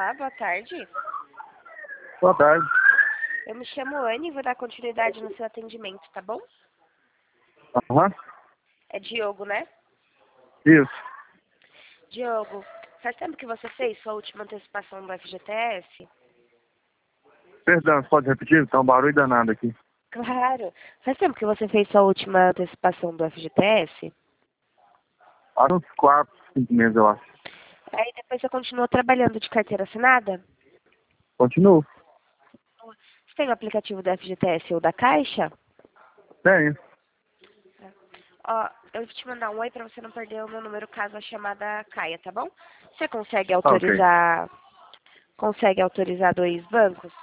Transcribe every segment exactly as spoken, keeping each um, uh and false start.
Olá, boa tarde. Boa tarde. Eu me chamo Anne e vou dar continuidade no seu atendimento, tá bom? Aham. É Diogo, né? Isso. Diogo, faz tempo que você fez sua última antecipação do F G T S? Perdão, pode repetir? Tá um barulho danado aqui. Claro. Faz tempo que você fez sua última antecipação do F G T S? Há uns quatro, cinco meses, eu acho. Aí depois você continuou trabalhando de carteira assinada? Continuo. Você tem o aplicativo do F G T S ou da Caixa? Tenho. Ó, eu vou te mandar um oi pra você não perder o meu número caso a chamada caia, tá bom? Você consegue Tá ok. autorizar, consegue autorizar dois bancos?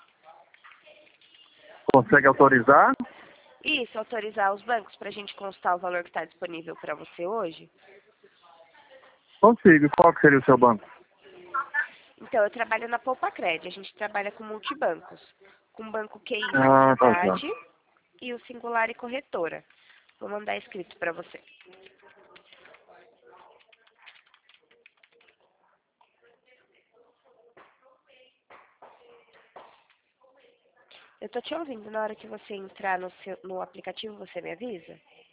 Consegue autorizar? Isso, autorizar os bancos pra gente constar o valor que está disponível para você hoje? Consigo. Qual que seria o seu banco? Então, eu trabalho na Poupa Cred, a gente trabalha com multibancos, com banco Q I Ah, tá certo. Facilidade e o Singular e Corretora. Vou mandar escrito para você. Eu tô te ouvindo, na hora que você entrar no, seu, no aplicativo, você me avisa?